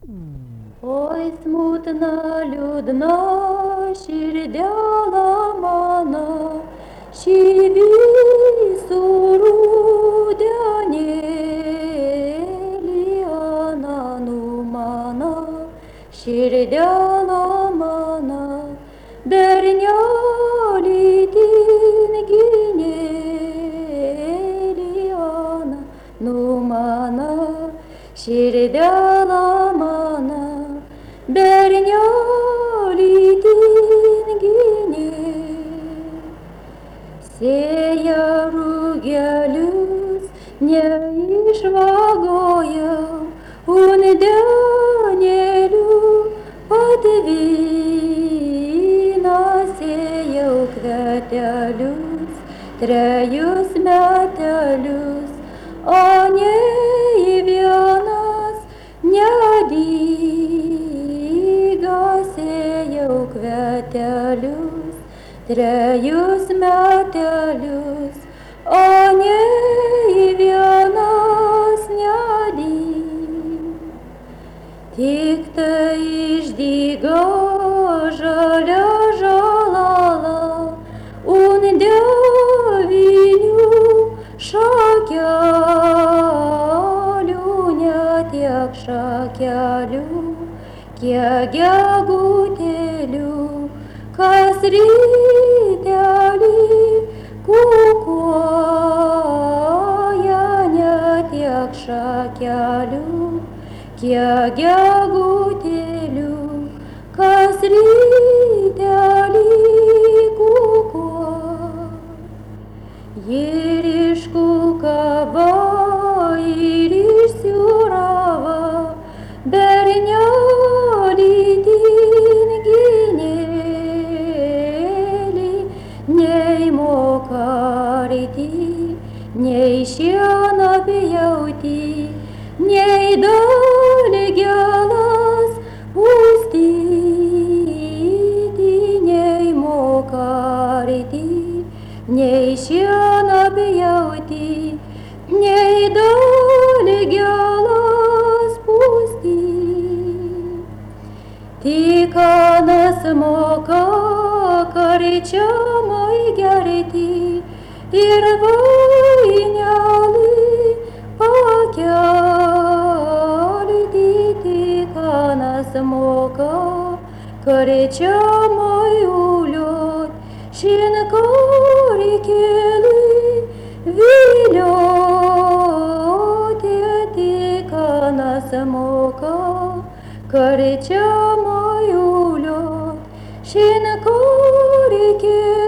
Ой, смутна, людна, щирдя ламана, щивісу рудянєліана нумана, щирдя ламана, бернялі тінгінєліана нумана, щирдя ламана, бернялі тінгіне. Сея ругелюс, не ишвагоя, ундянелю подвина. Сея укветелюс, треюс метелюс, а не ивянас, не дига. Сея укветелюс, trejus metelius, o ne į vienas neding. Tik tai išdygo žalia žalala, devinių šakelių, ne tiek šakelių, kiek gegutėlių, kas rytelį kukuoja. Ne tiek šakelių, kiek gegutėlių, kas rytelį kukuoja. Ir iškukavo, ir išsiuravo, bernelį tinginėlį, nei moka ryti, nei šieną pjauti, nei dalį gelas pustyti, nei moka ryti, nei šieną pjauti, nei dalį gelas pustyti. Tik anas moka karčiamai gerti ir vainelį pakelti. Tik anas moka karčiamai uliot, šinkarikėlį vilioti. Tik anas moka karčiamai uliot, šinkarikėlį